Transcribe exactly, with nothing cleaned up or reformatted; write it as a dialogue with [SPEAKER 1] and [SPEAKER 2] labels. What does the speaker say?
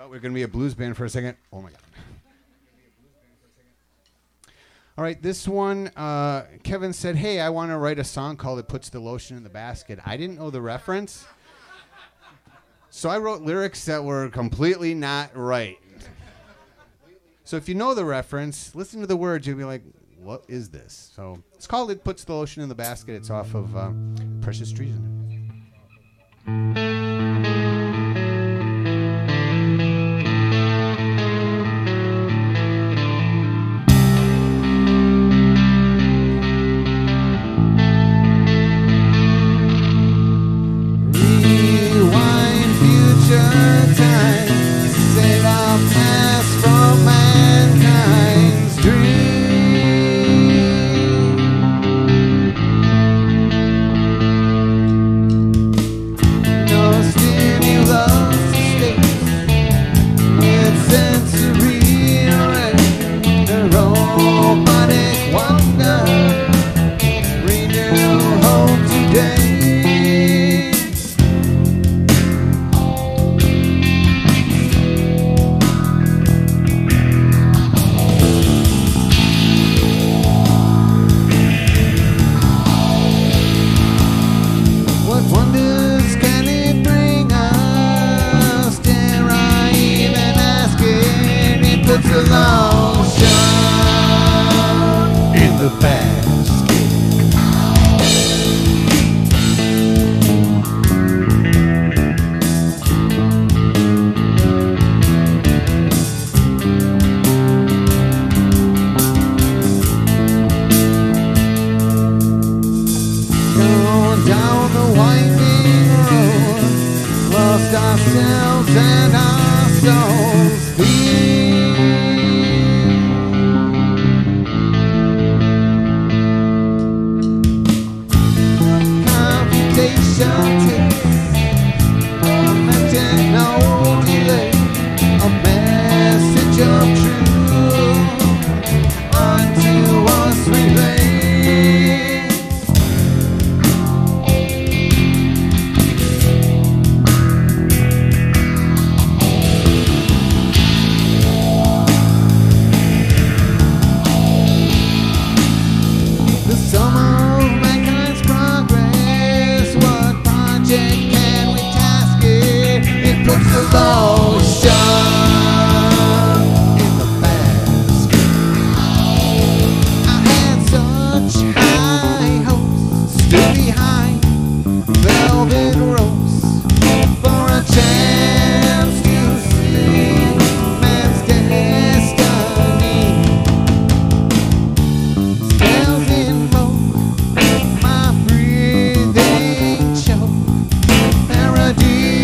[SPEAKER 1] Oh, we're going to be a blues band for a second. Oh, my God. All right, this one, uh, Kevin said, hey, I want to write a song called It Puts the Lotion in the Basket. I didn't know the reference, so I wrote lyrics that were completely not right. So if you know the reference, listen to the words, you'll be like, what is this? So it's called It Puts the Lotion in the Basket. It's off of uh, Precious Treason.
[SPEAKER 2] Paradise.